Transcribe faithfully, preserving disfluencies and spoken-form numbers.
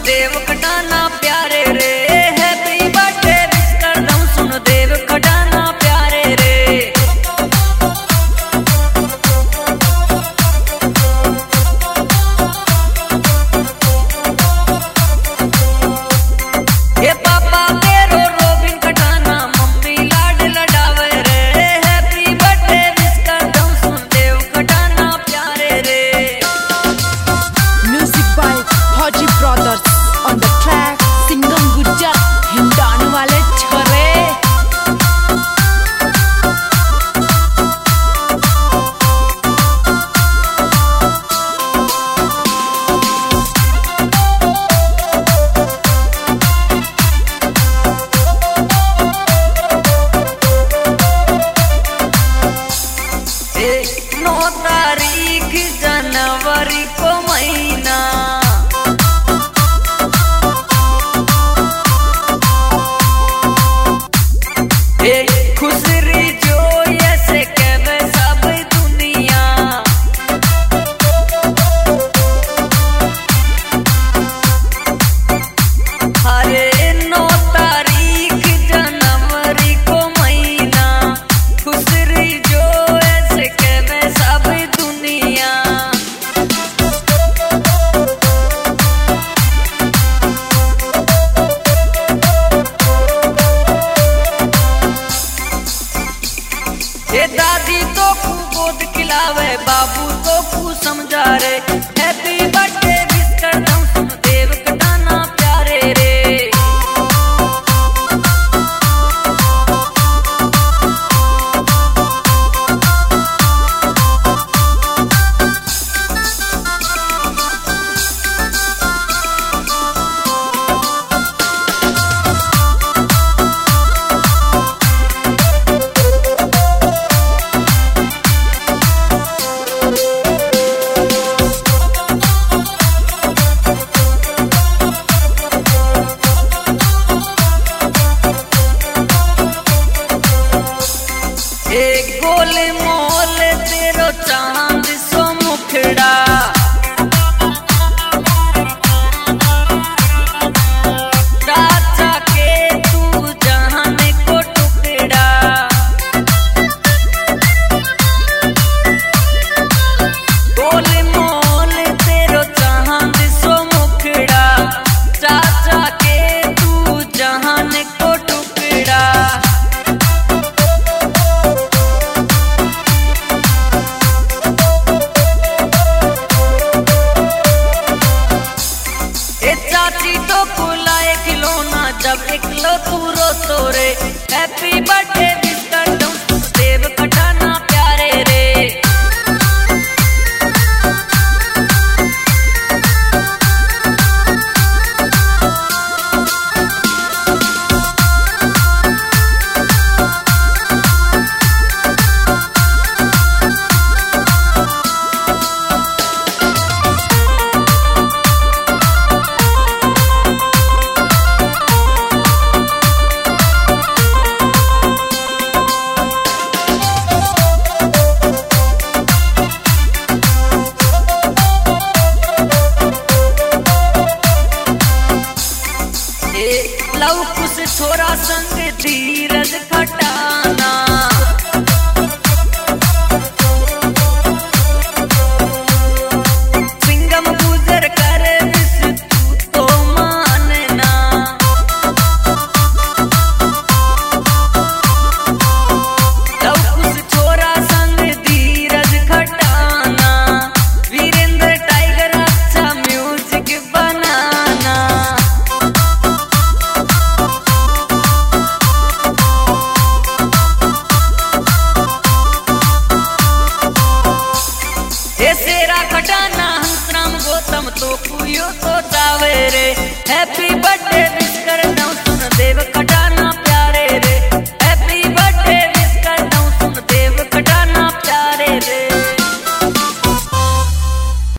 देव खटाना प्यारे रे, happy birthday wish कर दूं सुन देव खटाना प्यारे रे। ये पापा तेरो रोबिन खटाना मम्मी लाड लडावे रे, हैप्पी बर्थडे विश कर दूं सुन देव खटाना प्यारे रे। Music by Haji Brothers on the track सिंगम गुज्जर हिंडान वाले छोरे। नौ तारीख जनवरी को महीना, खुशरी जो ऐसे कहवे सब दुनिया। अरे नौ तारीख जनवरी को महीना, खुशरी जो ऐसे कहवे सब दुनिया। ये दादी तो कू गोद खिलावे, बाबू तो कू समझा रे, हैप्पी बर्थडे विश कर दूं सुन देव खटाना प्यारे रे। एक गोल मोल तेरो चांद सो मुखड़ा, चाचा के तू जहान को टुकड़ा। गोल मोल तेरो चांद सो मुखड़ा, चाचा के तू जहान को टुकड़ा। चाची तो बुलाए खिलौना जब इकलो तू रो तोरे, हैप्पी बर्थडे विश कर दूं देव खटाना प्यारे रे। लव कुछ छोरा संग धीरज खटाना, सिंगम गुजर कर विश तू तो मानना। लव कुछ छोरा संग धीरज खटाना, वीरेंद्र टाइगर अच्छा म्यूजिक बनाना। खटाना हंसराम गौतम तो कुयो तो जावे रे, हैप्पी बर्थडे।